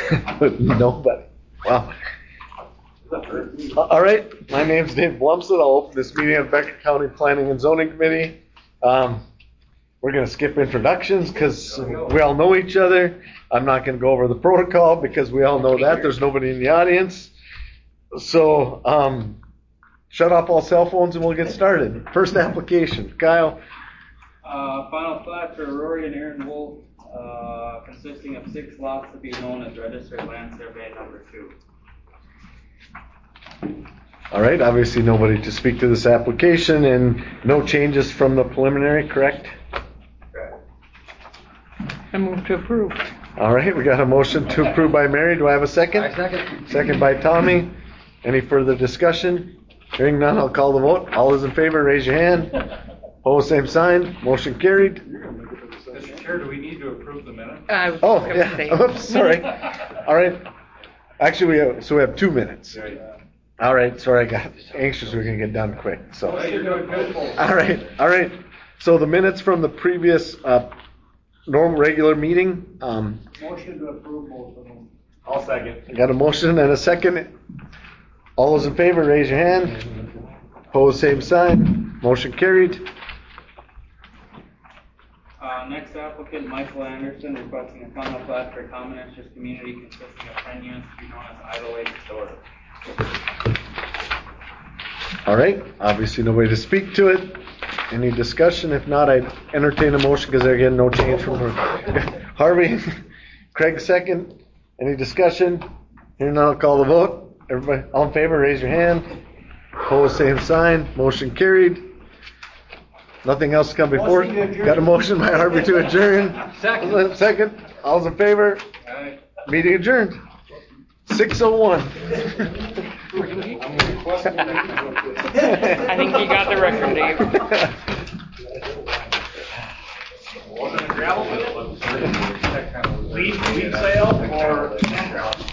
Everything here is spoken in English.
Nobody. Wow. All right, my name's Dave Blumstead. I'll open this meeting of Becker County Planning and Zoning Committee. We're going to skip introductions because we all know each other. I'm not going to go over the protocol because we all know that. There's nobody in the audience. So shut off all cell phones and we'll get started. First application, Kyle. Final plat for Rory and Aaron Wolf, consisting of 6 lots to be known as registered land survey number 2. All right, obviously nobody to speak to this application and no changes from the preliminary, correct? Correct. I move to approve. All right, we got a motion to approve by Mary. Do I have a second? I second. Second by Tommy. Any further discussion? Hearing none, I'll call the vote. All those in favor, raise your hand. Opposed, same sign. Motion carried. Mr. Chair, do we need to approve the minutes? I was Oh, just gonna yeah. say. Oops, sorry. All right. Actually, we have 2 minutes. All right. Sorry, I got anxious. We're gonna get done quick. So. You're doing good. All right. So the minutes from the previous normal regular meeting. Motion to approve both of them. I'll second. I got a motion and a second. All those in favor, raise your hand. Opposed, same sign. Motion carried. Next applicant, Michael Anderson, requesting a final plat for a common interest community consisting of 10 units to be known as Idle Lake Store. All right. Obviously, nobody to speak to it. Any discussion? If not, I'd entertain a motion because there again, no change from Harvey. Craig second. Any discussion? Here now, I'll call the vote. Everybody, all in favor, raise your hand. Opposed, same sign. Motion carried. Nothing else to come before. Got a motion by Harvey to adjourn. Second. All's in favor. Aye. Meeting adjourned. 6:01. I think you got the record, Dave. Wasn't a gravel pit? Lead sale or campground?